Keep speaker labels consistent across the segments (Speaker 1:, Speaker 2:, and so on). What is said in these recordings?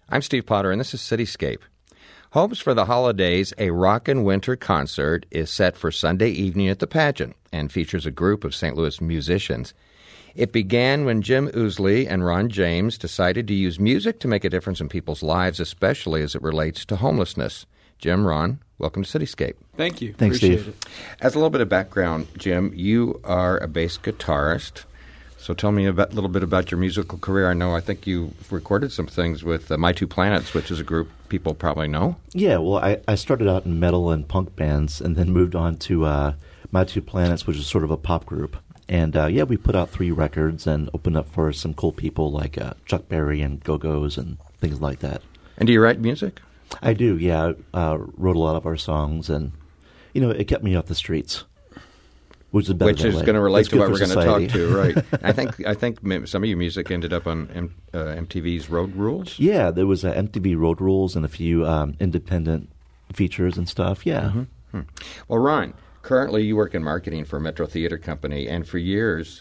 Speaker 1: I'm Steve Potter, and this is Cityscape. Homes for the Holidays, a Rockin' Winter concert, is set for Sunday evening at the Pageant and features a group of St. Louis musicians. It began when Jim Ousley and Ron James decided to use music to make a difference in people's lives, especially as it relates to homelessness. Jim, Ron, welcome to Cityscape.
Speaker 2: Thank you.
Speaker 3: Thanks,
Speaker 2: Appreciate
Speaker 3: Steve.
Speaker 2: it.
Speaker 1: As a little bit of background, Jim, you are a bass guitarist. So tell me a little bit about your musical career. I think you recorded some things with My Two Planets, which is a group people probably know.
Speaker 3: Yeah, well, I started out in metal and punk bands and then moved on to My Two Planets, which is sort of a pop group. And, we put out 3 records and opened up for some cool people like Chuck Berry and Go-Go's and things like that.
Speaker 1: And do you write music?
Speaker 3: I do, yeah. I wrote a lot of our songs, and, it kept me off the streets. Which is going
Speaker 1: to relate to what we're going to talk to, right? I think some of your music ended up on MTV's Road Rules.
Speaker 3: Yeah, there was MTV Road Rules and a few independent features and stuff. Yeah.
Speaker 1: Mm-hmm. Well, Ron, currently you work in marketing for a Metro Theater Company, and for years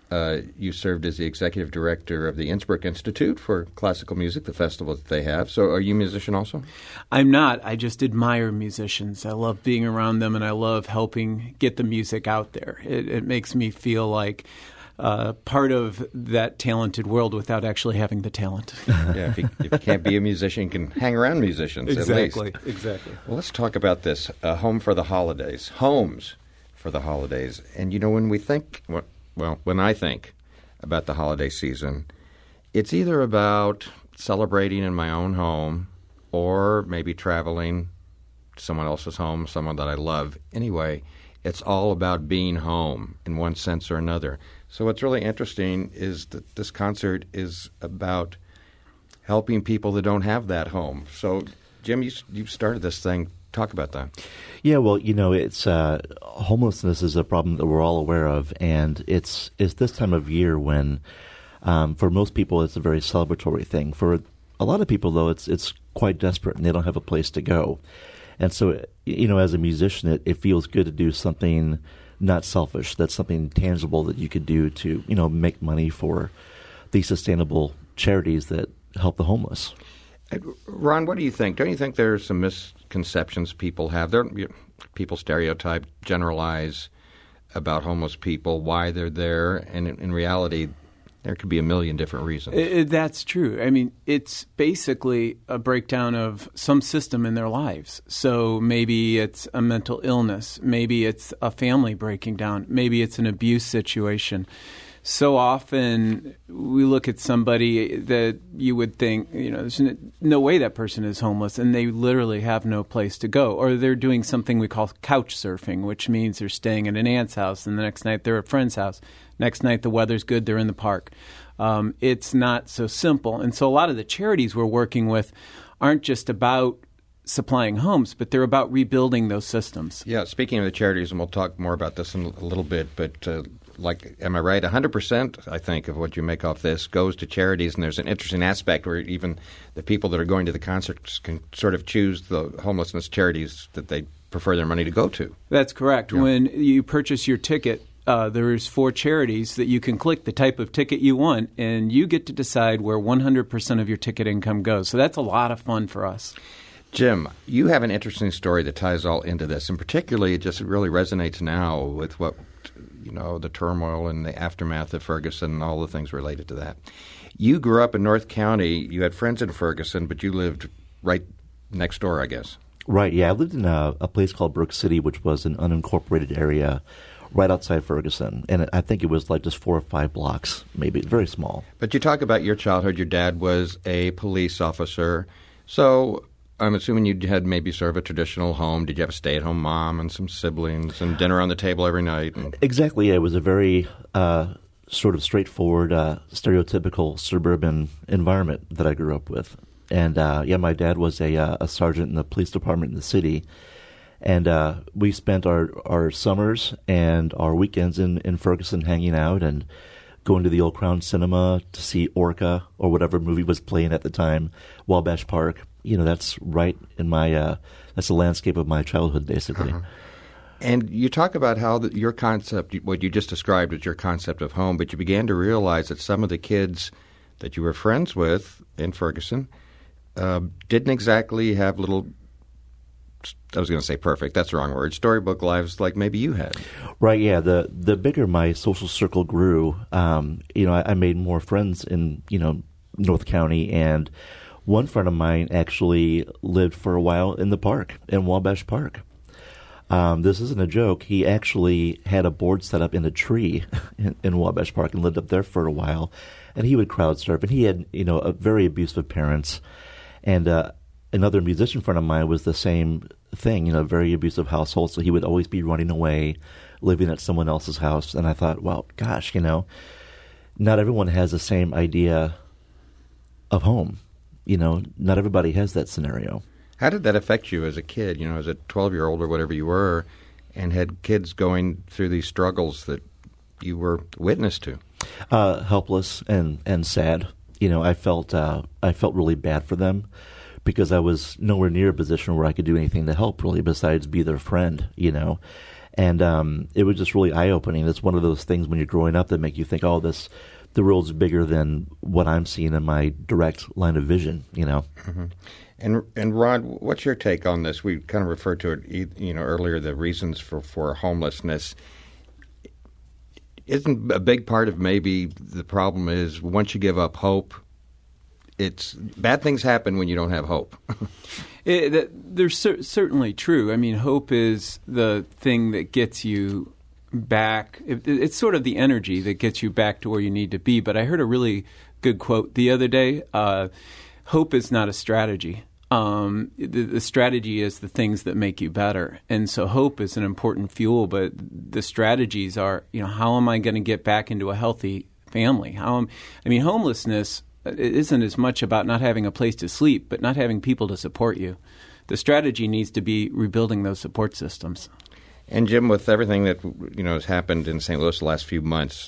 Speaker 1: you served as the executive director of the Innsbruck Institute for Classical Music, the festival that they have. So are you a musician also?
Speaker 2: I'm not. I just admire musicians. I love being around them, and I love helping get the music out there. It makes me feel like part of that talented world without actually having the talent.
Speaker 1: Yeah, if you can't be a musician, you can hang around musicians at least.
Speaker 2: Exactly.
Speaker 1: Well, let's talk about this, Home for the Holidays, Homes for the Holidays. And, when we think... when I think about the holiday season, it's either about celebrating in my own home or maybe traveling to someone else's home, someone that I love. Anyway, it's all about being home in one sense or another. So what's really interesting is that this concert is about helping people that don't have that home. So, Jim, you started this thing. Talk about that.
Speaker 3: Yeah, well, it's homelessness is a problem that we're all aware of, and it's this time of year when, for most people, it's a very celebratory thing. For a lot of people, though, it's quite desperate, and they don't have a place to go. And so, as a musician, it feels good to do something not selfish. That's something tangible that you could do to, make money for these sustainable charities that help the homeless.
Speaker 1: Ron, what do you think? Don't you think there are some misconceptions people have? People stereotype, generalize about homeless people, why they're there, and in reality, there could be a million different reasons.
Speaker 2: That's true. I mean, it's basically a breakdown of some system in their lives. So maybe it's a mental illness. Maybe it's a family breaking down. Maybe it's an abuse situation. So often we look at somebody that you would think, there's no way that person is homeless, and they literally have no place to go. Or they're doing something we call couch surfing, which means they're staying at an aunt's house, and the next night they're at a friend's house. Next night the weather's good, they're in the park. It's not so simple. And so a lot of the charities we're working with aren't just about supplying homes, but they're about rebuilding those systems.
Speaker 1: Yeah, speaking of the charities, and we'll talk more about this in a little bit, but am I right? 100%, I think, of what you make off this goes to charities, and there's an interesting aspect where even the people that are going to the concerts can sort of choose the homelessness charities that they prefer their money to go to.
Speaker 2: That's correct.
Speaker 1: Yeah.
Speaker 2: When you purchase your ticket, there's 4 charities that you can click the type of ticket you want, and you get to decide where 100% of your ticket income goes. So that's a lot of fun for us.
Speaker 1: Jim, you have an interesting story that ties all into this, and particularly it just really resonates now with what, the turmoil and the aftermath of Ferguson and all the things related to that. You grew up in North County. You had friends in Ferguson, but you lived right next door, I guess.
Speaker 3: Right, yeah. I lived in a place called Brook City, which was an unincorporated area right outside Ferguson. And I think it was like just 4 or 5 blocks, maybe, very small.
Speaker 1: But you talk about your childhood. Your dad was a police officer. So I'm assuming you had maybe sort of a traditional home. Did you have a stay-at-home mom and some siblings and dinner on the table every night?
Speaker 3: Exactly. Yeah. It was a very sort of straightforward, stereotypical suburban environment that I grew up with. And, my dad was a sergeant in the police department in the city. And we spent our summers and our weekends in Ferguson hanging out and going to the Old Crown Cinema to see Orca or whatever movie was playing at the time, Wabash Park. That's right in my that's the landscape of my childhood, basically.
Speaker 1: Uh-huh. And you talk about how your concept, what you just described was your concept of home, but you began to realize that some of the kids that you were friends with in Ferguson didn't exactly have little, I was going to say perfect, that's the wrong word, storybook lives like maybe you had.
Speaker 3: Right, yeah. The bigger my social circle grew, I made more friends in, North County, and one friend of mine actually lived for a while in the park, in Wabash Park. This isn't a joke. He actually had a board set up in a tree in Wabash Park and lived up there for a while, and he would crowd surf, and he had, a very abusive parents, and another musician friend of mine was the same thing, very abusive household, so he would always be running away, living at someone else's house. And I thought, well, gosh, not everyone has the same idea of home. Not everybody has that scenario.
Speaker 1: How did that affect you as a kid, as a 12-year-old or whatever you were, and had kids going through these struggles that you were witness to?
Speaker 3: Helpless and sad. I felt really bad for them, because I was nowhere near a position where I could do anything to help, really, besides be their friend, And it was just really eye-opening. It's one of those things when you're growing up that make you think, the world's bigger than what I'm seeing in my direct line of vision,
Speaker 1: Mm-hmm. And Rod, what's your take on this? We kind of referred to it, earlier, the reasons for homelessness. Isn't a big part of maybe the problem is once you give up hope, it's bad things happen when you don't have hope.
Speaker 2: They're certainly true. I mean, hope is the thing that gets you back. It's sort of the energy that gets you back to where you need to be. But I heard a really good quote the other day. Hope is not a strategy. The strategy is the things that make you better. And so hope is an important fuel, but the strategies are, how am I going to get back into a healthy family? Homelessness, it isn't as much about not having a place to sleep, but not having people to support you. The strategy needs to be rebuilding those support systems.
Speaker 1: And Jim, with everything that has happened in St. Louis the last few months,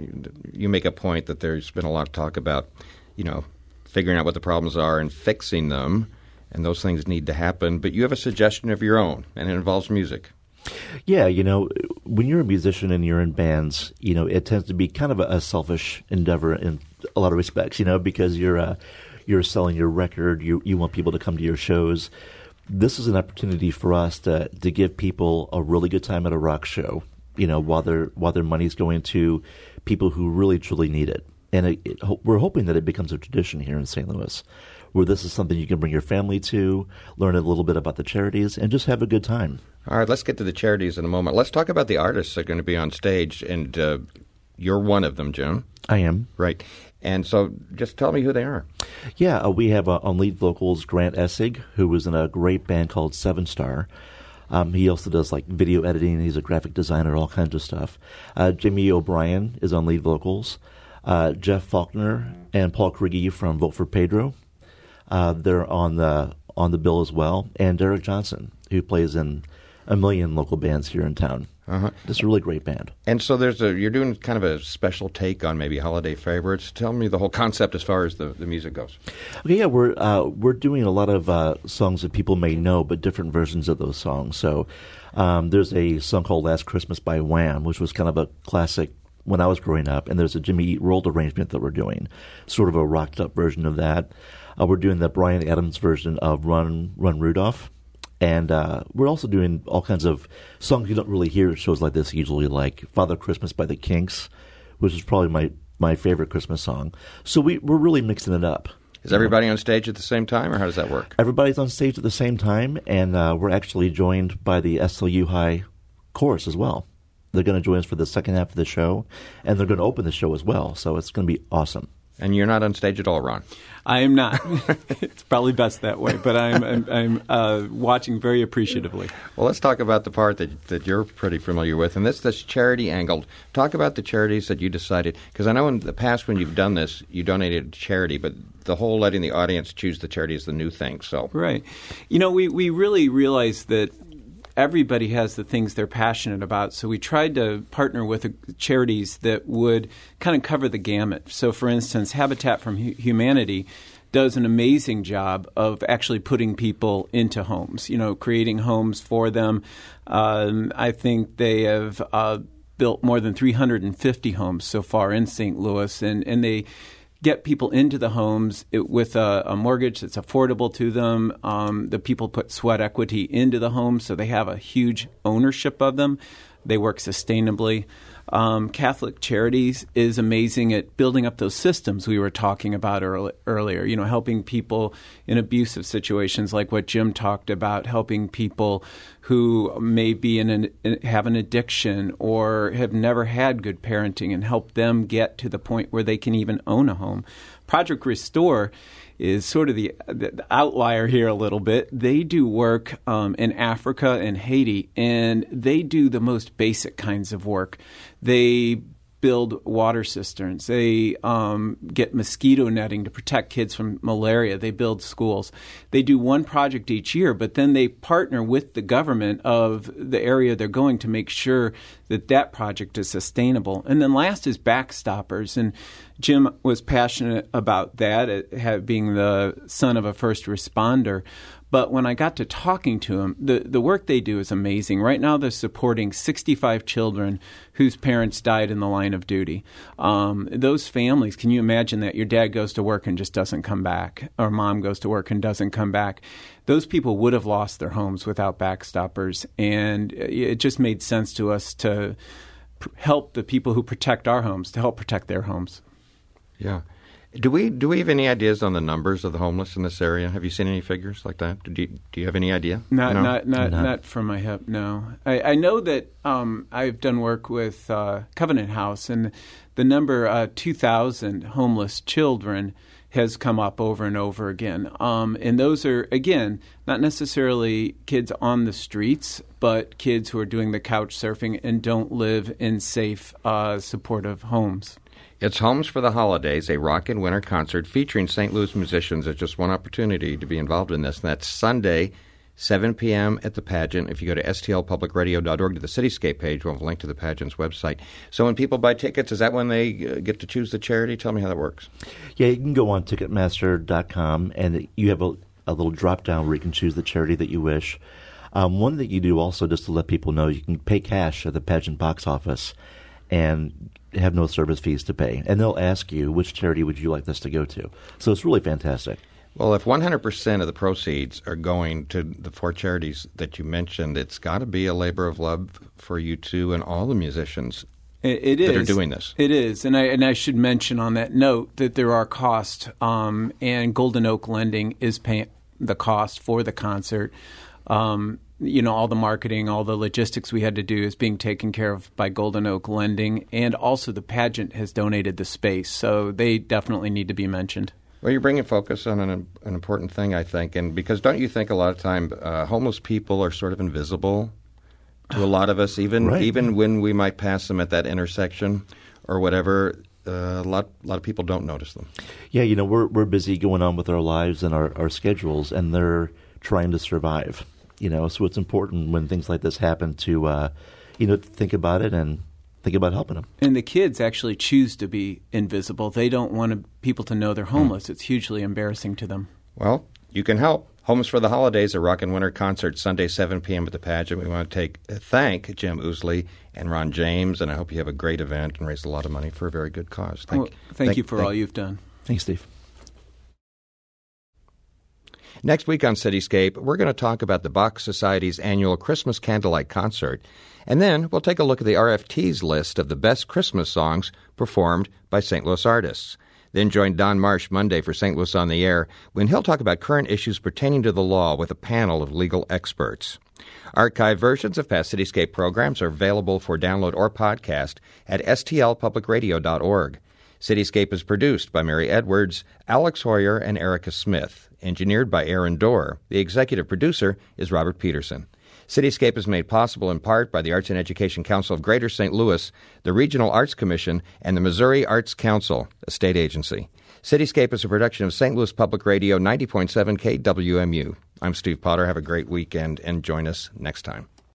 Speaker 1: you make a point that there's been a lot of talk about, figuring out what the problems are and fixing them, and those things need to happen. But you have a suggestion of your own, and it involves music.
Speaker 3: Yeah, when you're a musician and you're in bands, it tends to be kind of a selfish endeavor in a lot of respects, because you're selling your record, you want people to come to your shows. This is an opportunity for us to give people a really good time at a rock show, while their money's going to people who really, truly need it. And we're hoping that it becomes a tradition here in St. Louis, where this is something you can bring your family to, learn a little bit about the charities, and just have a good time.
Speaker 1: All right, let's get to the charities in a moment. Let's talk about the artists that are going to be on stage, and you're one of them, Jim.
Speaker 3: I am.
Speaker 1: Right. And so just tell me who they are.
Speaker 3: Yeah, we have on lead vocals Grant Essig, who was in a great band called Seven Star. He also does video editing. He's a graphic designer, all kinds of stuff. Jimmy O'Brien is on lead vocals. Jeff Faulkner and Paul Krieger from Vote for Pedro. They're on the bill as well. And Derek Johnson, who plays in a million local bands here in town. Uh-huh. It's a really great band.
Speaker 1: And so you're doing kind of a special take on maybe holiday favorites. Tell me the whole concept as far as the music goes.
Speaker 3: Okay, yeah, we're doing a lot of songs that people may know, but different versions of those songs. So there's a song called Last Christmas by Wham, which was kind of a classic when I was growing up, and there's a Jimmy Eat World arrangement that we're doing, sort of a rocked-up version of that. We're doing the Bryan Adams version of Run, Run, Rudolph. And we're also doing all kinds of songs you don't really hear at shows like this usually, like Father Christmas by the Kinks, which is probably my favorite Christmas song. So we're really mixing it up.
Speaker 1: Is everybody on stage at the same time, or how does that work?
Speaker 3: Everybody's on stage at the same time, and we're actually joined by the SLU High chorus as well. They're going to join us for the second half of the show, and they're going to open the show as well, so it's going to be awesome.
Speaker 1: And you're not on stage at all, Ron?
Speaker 2: I am not. It's probably best that way, but I'm watching very appreciatively.
Speaker 1: Well, let's talk about the part that you're pretty familiar with, and that's this charity angle. Talk about the charities that you decided, because I know in the past when you've done this, you donated to charity, but the whole letting the audience choose the charity is the new thing. So
Speaker 2: right. We really realized that everybody has the things they're passionate about. So we tried to partner with charities that would kind of cover the gamut. So, for instance, Habitat for Humanity does an amazing job of actually putting people into homes, creating homes for them. I think they have built more than 350 homes so far in St. Louis, and get people into the homes with a mortgage that's affordable to them. The people put sweat equity into the homes, so they have a huge ownership of them. They work sustainably. Catholic Charities is amazing at building up those systems we were talking about earlier, helping people in abusive situations like what Jim talked about, helping people who may be have an addiction or have never had good parenting and help them get to the point where they can even own a home. Project Restore is sort of the outlier here a little bit. They do work in Africa and Haiti, and they do the most basic kinds of work. They build water cisterns. They get mosquito netting to protect kids from malaria. They build schools. They do one project each year, but then they partner with the government of the area they're going to make sure that that project is sustainable. And then last is Backstoppers, and Jim was passionate about that, being the son of a first responder. But when I got to talking to him, the work they do is amazing. Right now they're supporting 65 children whose parents died in the line of duty. Those families, can you imagine that? Your dad goes to work and just doesn't come back, or mom goes to work and doesn't come back. Those people would have lost their homes without Backstoppers, and it just made sense to us to help the people who protect our homes, to help protect their homes.
Speaker 1: Yeah. Do we have any ideas on the numbers of the homeless in this area? Have you seen any figures like that? Do you have any idea?
Speaker 2: Not from my hip. No, I know that I've done work with Covenant House, and the number 2,000 homeless children has come up over and over again. And those are, again, not necessarily kids on the streets, but kids who are doing the couch surfing and don't live in safe, supportive homes.
Speaker 1: It's Homes for the Holidays, a rock and winter concert featuring St. Louis musicians. There's just one opportunity to be involved in this, and that's Sunday, 7 p.m. at the pageant. If you go to stlpublicradio.org to the Cityscape page, we'll have a link to the pageant's website. So when people buy tickets, is that when they get to choose the charity? Tell me how that works.
Speaker 3: Yeah, you can go on Ticketmaster.com, and you have a little drop-down where you can choose the charity that you wish. One that you do also, just to let people know, you can pay cash at the pageant box office and have no service fees to pay. And they'll ask you, which charity would you like this to go to? So it's really fantastic.
Speaker 1: Well, if 100% of the proceeds are going to the four charities that you mentioned, it's got to be a labor of love for you two and all the musicians that are doing this.
Speaker 2: It is. And I should mention on that note that there are costs, and Golden Oak Lending is paying the cost for the concert. All the marketing, all the logistics we had to do is being taken care of by Golden Oak Lending, and also the pageant has donated the space, so they definitely need to be mentioned.
Speaker 1: Well, you're bringing focus on an important thing, I think, and because don't you think a lot of time homeless people are sort of invisible to a lot of us, even when we might pass them at that intersection or whatever. A lot of people don't notice them. Yeah,
Speaker 3: we're busy going on with our lives and our schedules, and they're trying to survive. So it's important when things like this happen to, think about it and think about helping them.
Speaker 2: And the kids actually choose to be invisible. They don't want people to know they're homeless. It's hugely embarrassing to them.
Speaker 1: Well, you can help. Homes for the Holidays, a rock and winter concert, Sunday, 7 p.m. at the pageant. We want to thank Jim Ousley and Ron James, and I hope you have a great event and raise a lot of money for a very good cause.
Speaker 2: Thank you for all you've done.
Speaker 3: Thanks, Steve.
Speaker 1: Next week on Cityscape, we're going to talk about the Bach Society's annual Christmas Candlelight Concert, and then we'll take a look at the RFT's list of the best Christmas songs performed by St. Louis artists. Then join Don Marsh Monday for St. Louis on the Air, when he'll talk about current issues pertaining to the law with a panel of legal experts. Archived versions of past Cityscape programs are available for download or podcast at stlpublicradio.org. Cityscape is produced by Mary Edwards, Alex Hoyer, and Erica Smith. Engineered by Aaron Dorr. The executive producer is Robert Peterson. Cityscape is made possible in part by the Arts and Education Council of Greater St. Louis, the Regional Arts Commission, and the Missouri Arts Council, a state agency. Cityscape is a production of St. Louis Public Radio 90.7 KWMU. I'm Steve Potter. Have a great weekend and join us next time.